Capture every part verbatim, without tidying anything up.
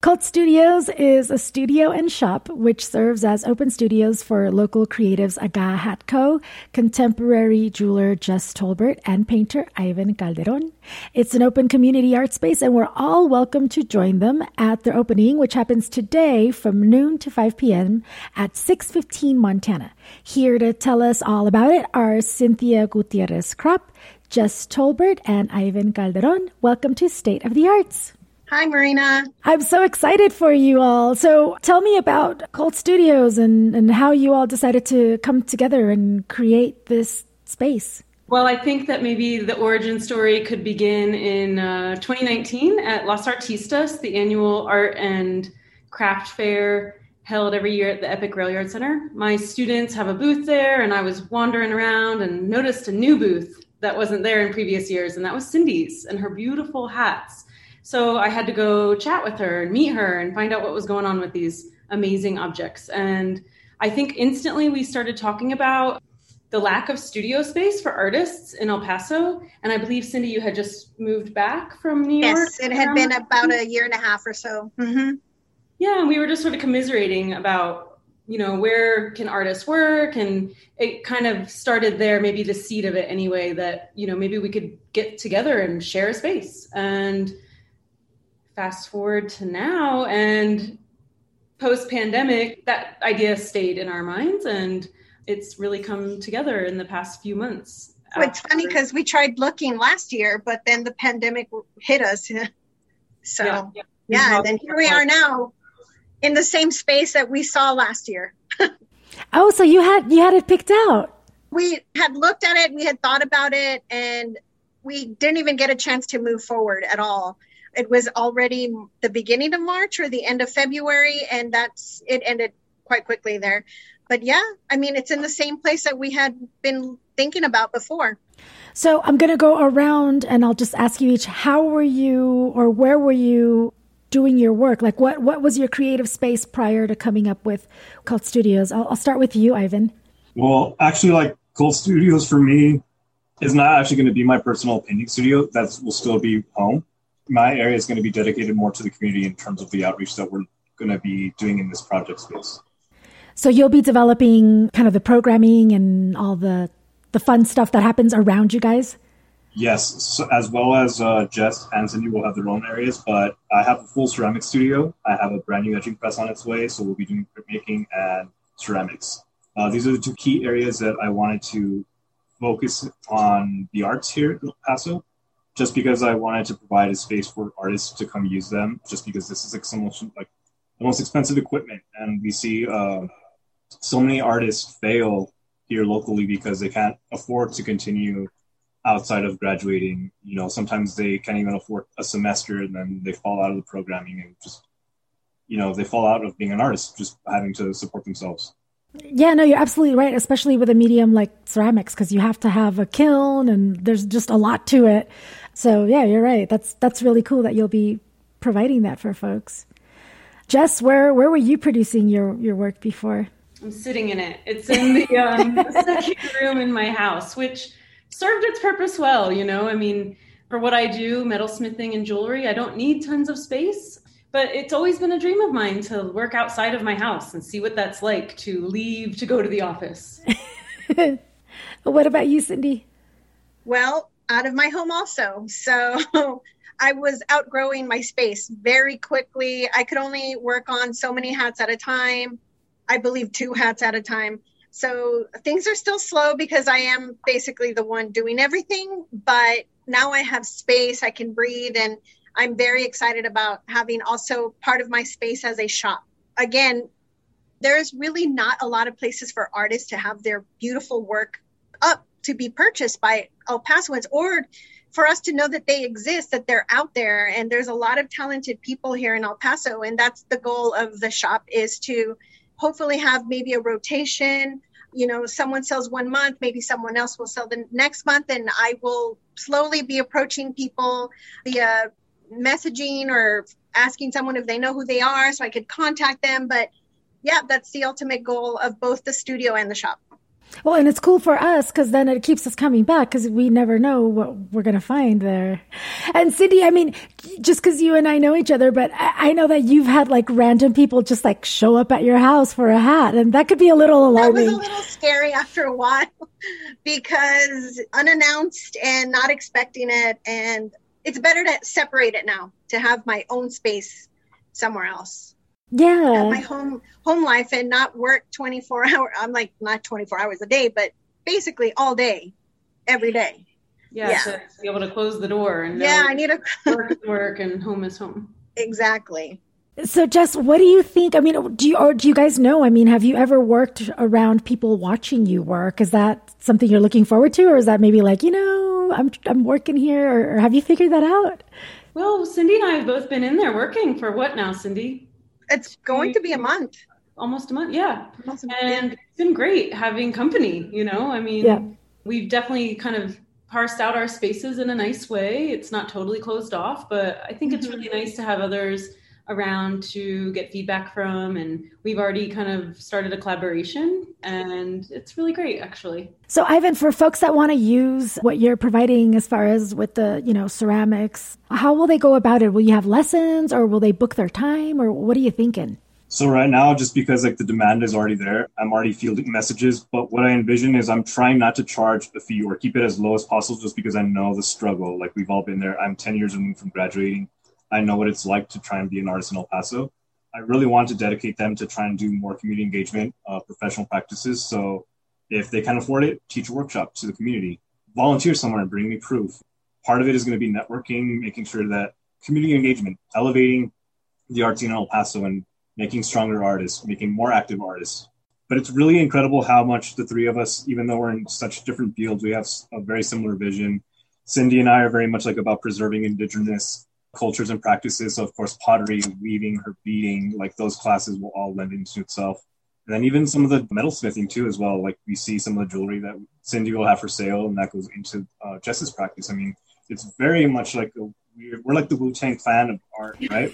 Cult Studios is a studio and shop which serves as open studios for local creatives Aga Hatco, contemporary jeweler Jess Tolbert, and painter Ivan Calderon. It's an open community art space, and we're all welcome to join them at their opening, which happens today from noon to five p.m. at six fifteen Montana. Here to tell us all about it are Cynthia Gutierrez-Kropp, Jess Tolbert, and Ivan Calderon. Welcome to State of the Arts. Hi, Marina. I'm so excited for you all. So tell me about Cult Studios and, and how you all decided to come together and create this space. Well, I think that maybe the origin story could begin in uh, twenty nineteen at Las Artistas, the annual art and craft fair held every year at the Epic Rail Yard Center. My students have a booth there, and I was wandering around and noticed a new booth that wasn't there in previous years, and that was Cindy's and her beautiful hats. So I had to go chat with her and meet her and find out what was going on with these amazing objects. And I think instantly we started talking about the lack of studio space for artists in El Paso. And I believe, Cindy, you had just moved back from New York. Yes, it had been about a year and a half or so. Mm-hmm. Yeah, and we were just sort of commiserating about, you know, where can artists work? And it kind of started there, maybe the seed of it anyway, that, you know, maybe we could get together and share a space. And fast forward to now, and post-pandemic, that idea stayed in our minds, and it's really come together in the past few months. Well, it's funny because we tried looking last year, but then the pandemic hit us. So, yeah, yeah. yeah and then here we are now in the same space that we saw last year. Oh, so you had you had it picked out. We had looked at it, we had thought about it, and we didn't even get a chance to move forward at all. It was already the beginning of March or the end of February, and that's it ended quite quickly there. But yeah, I mean, it's in the same place that we had been thinking about before. So I'm going to go around and I'll just ask you each, how were you or where were you doing your work? Like what, what was your creative space prior to coming up with Cult Studios? I'll, I'll start with you, Ivan. Well, actually, like Cult Studios for me is not actually going to be my personal painting studio. That will still be home. My area is going to be dedicated more to the community in terms of the outreach that we're going to be doing in this project space. So you'll be developing kind of the programming and all the, the fun stuff that happens around you guys? Yes, so as well as uh, Jess and Cindy will have their own areas, but I have a full ceramic studio. I have a brand new etching press on its way, so we'll be doing printmaking and ceramics. Uh, these are the two key areas that I wanted to focus on the arts here at El Paso. Just because I wanted to provide a space for artists to come use them, just because this is like some like the most expensive equipment, and we see uh, so many artists fail here locally because they can't afford to continue outside of graduating. You know, sometimes they can't even afford a semester, and then they fall out of the programming and just, you know, they fall out of being an artist, just having to support themselves. Yeah, no, you're absolutely right, especially with a medium like ceramics, because you have to have a kiln and there's just a lot to it. So yeah, you're right. That's that's really cool that you'll be providing that for folks. Jess, where where were you producing your, your work before? I'm sitting in it. It's in the, um, the second room in my house, which served its purpose well. You know, I mean, for what I do, metalsmithing and jewelry, I don't need tons of space. But it's always been a dream of mine to work outside of my house and see what that's like to leave to go to the office. What about you, Cindy? Well, out of my home also. So I was outgrowing my space very quickly. I could only work on so many hats at a time. I believe two hats at a time. So things are still slow because I am basically the one doing everything. But now I have space, I can breathe, and I'm very excited about having also part of my space as a shop. Again, there's really not a lot of places for artists to have their beautiful work up to be purchased by El Pasoans, or for us to know that they exist, that they're out there. And there's a lot of talented people here in El Paso. And that's the goal of the shop, is to hopefully have maybe a rotation. You know, someone sells one month, maybe someone else will sell the next month. And I will slowly be approaching people via messaging or asking someone if they know who they are so I could contact them. But yeah, that's the ultimate goal of both the studio and the shop. Well, and it's cool for us because then it keeps us coming back because we never know what we're going to find there. And Cindy, I mean, just because you and I know each other, but I know that you've had like random people just like show up at your house for a hat, and that could be a little alarming. That was a little scary after a while because unannounced and not expecting it. And it's better to separate it now, to have my own space somewhere else. Yeah. My home home life and not work twenty-four hours. I'm like not twenty-four hours a day, but basically all day, every day. Yeah, yeah. To be able to close the door and yeah, I need a work is work and home is home. Exactly. So Jess, what do you think? I mean, do you, or do you guys know? I mean, have you ever worked around people watching you work? Is that something you're looking forward to? Or is that maybe like, you know, I'm I'm working here, or, or have you figured that out? Well, Cindy and I have both been in there working for what now, Cindy? It's going to be a month. Almost a month, yeah. Almost a month, and yeah. It's been great having company, you know? I mean, yeah. We've definitely kind of parsed out our spaces in a nice way. It's not totally closed off, but I think mm-hmm. it's really nice to have others around to get feedback from. And we've already kind of started a collaboration, and it's really great, actually. So Ivan, for folks that want to use what you're providing as far as with the, you know, ceramics, how will they go about it? Will you have lessons, or will they book their time, or what are you thinking? So right now, just because like the demand is already there, I'm already fielding messages. But what I envision is I'm trying not to charge a fee or keep it as low as possible, just because I know the struggle. Like we've all been there. I'm ten years removed from graduating. I know what it's like to try and be an artist in El Paso. I really want to dedicate them to try and do more community engagement, uh, professional practices. So if they can afford it, teach a workshop to the community, volunteer somewhere and bring me proof. Part of it is going to be networking, making sure that community engagement, elevating the arts in El Paso and making stronger artists, making more active artists. But it's really incredible how much the three of us, even though we're in such different fields, we have a very similar vision. Cindy and I are very much like about preserving indigenous cultures and practices. So of course, pottery, weaving, her beading, like those classes will all lend into itself. And then even some of the metalsmithing too, as well. Like we see some of the jewelry that Cindy will have for sale, and that goes into uh, Jess's practice. I mean, it's very much like a, we're, we're like the Wu-Tang Clan of art, right?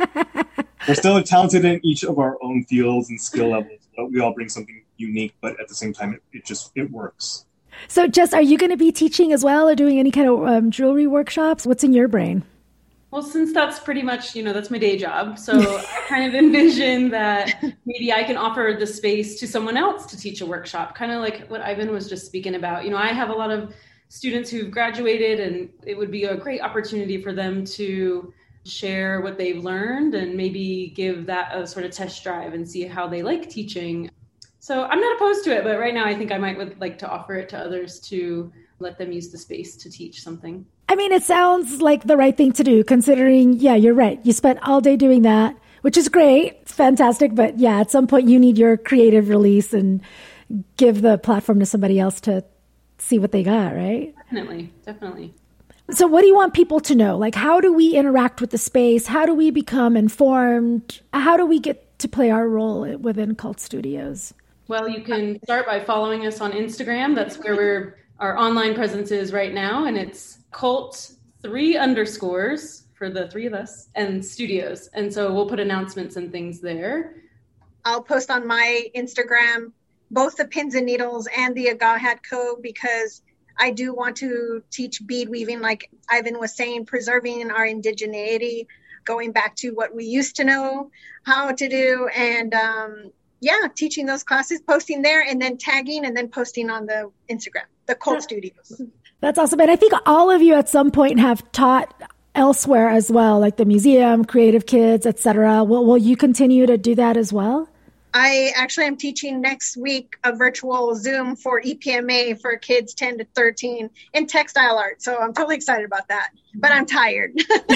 We're still talented in each of our own fields and skill levels, but we all bring something unique. But at the same time, it, it just it works. So, Jess, are you going to be teaching as well, or doing any kind of um, jewelry workshops? What's in your brain? Well, since that's pretty much, you know, that's my day job. So I kind of envision that maybe I can offer the space to someone else to teach a workshop, kind of like what Ivan was just speaking about. You know, I have a lot of students who've graduated, and it would be a great opportunity for them to share what they've learned and maybe give that a sort of test drive and see how they like teaching. So I'm not opposed to it, but right now I think I might would like to offer it to others to let them use the space to teach something. I mean, it sounds like the right thing to do, considering, yeah, you're right. You spent all day doing that, which is great. It's fantastic. But yeah, at some point you need your creative release and give the platform to somebody else to see what they got, right? Definitely, definitely. So what do you want people to know? Like, how do we interact with the space? How do we become informed? How do we get to play our role within Cult Studios? Well, you can start by following us on Instagram. That's where we're, our online presence is right now. And it's Cult three underscores for the three of us and studios. And so we'll put announcements and things there. I'll post on my Instagram both the pins and needles and the Aga Hat Co. because I do want to teach bead weaving, like Ivan was saying, preserving our indigeneity, going back to what we used to know how to do. And um, yeah, teaching those classes, posting there, and then tagging and then posting on the Instagram, the Cult Studios. That's awesome. And I think all of you at some point have taught elsewhere as well, like the museum, Creative Kids, et cetera. Will, will you continue to do that as well? I actually am teaching next week a virtual Zoom for E P M A for kids ten to thirteen in textile art. So I'm totally excited about that, but I'm tired, but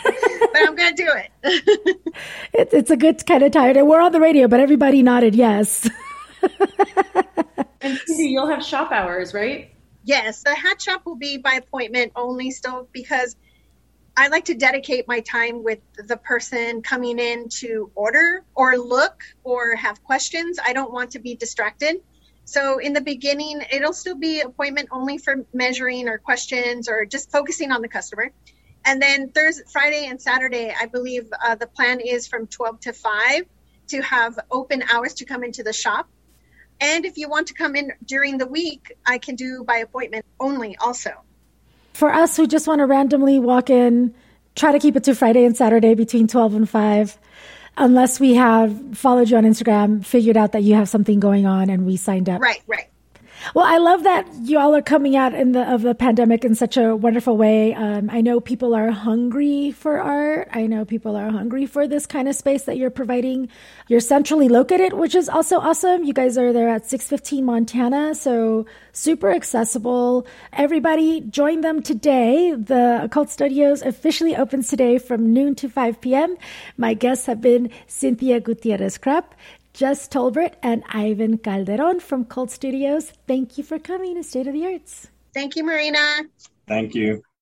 I'm going to do it. it. It's a good kind of tired. And we're on the radio, but everybody nodded yes. And Cindy, you'll have shop hours, right? Yes. The hat shop will be by appointment only still, because I like to dedicate my time with the person coming in to order or look or have questions. I don't want to be distracted. So in the beginning, it'll still be appointment only for measuring or questions or just focusing on the customer. And then Thursday, Friday and Saturday, I believe uh, the plan is from twelve to five to have open hours to come into the shop. And if you want to come in during the week, I can do by appointment only also. For us who just want to randomly walk in, try to keep it to Friday and Saturday between twelve and five, unless we have followed you on Instagram, figured out that you have something going on, and we signed up. Right, right. Well, I love that you all are coming out in the of the pandemic in such a wonderful way. Um, I know people are hungry for art. I know people are hungry for this kind of space that you're providing. You're centrally located, which is also awesome. You guys are there at six fifteen Montana, so super accessible. Everybody join them today. The Occult Studios officially opens today from noon to five p.m. My guests have been Cynthia Gutierrez-Krapp, Jess Tolbert, and Ivan Calderon from Cult Studios. Thank you for coming to State of the Arts. Thank you, Marina. Thank you.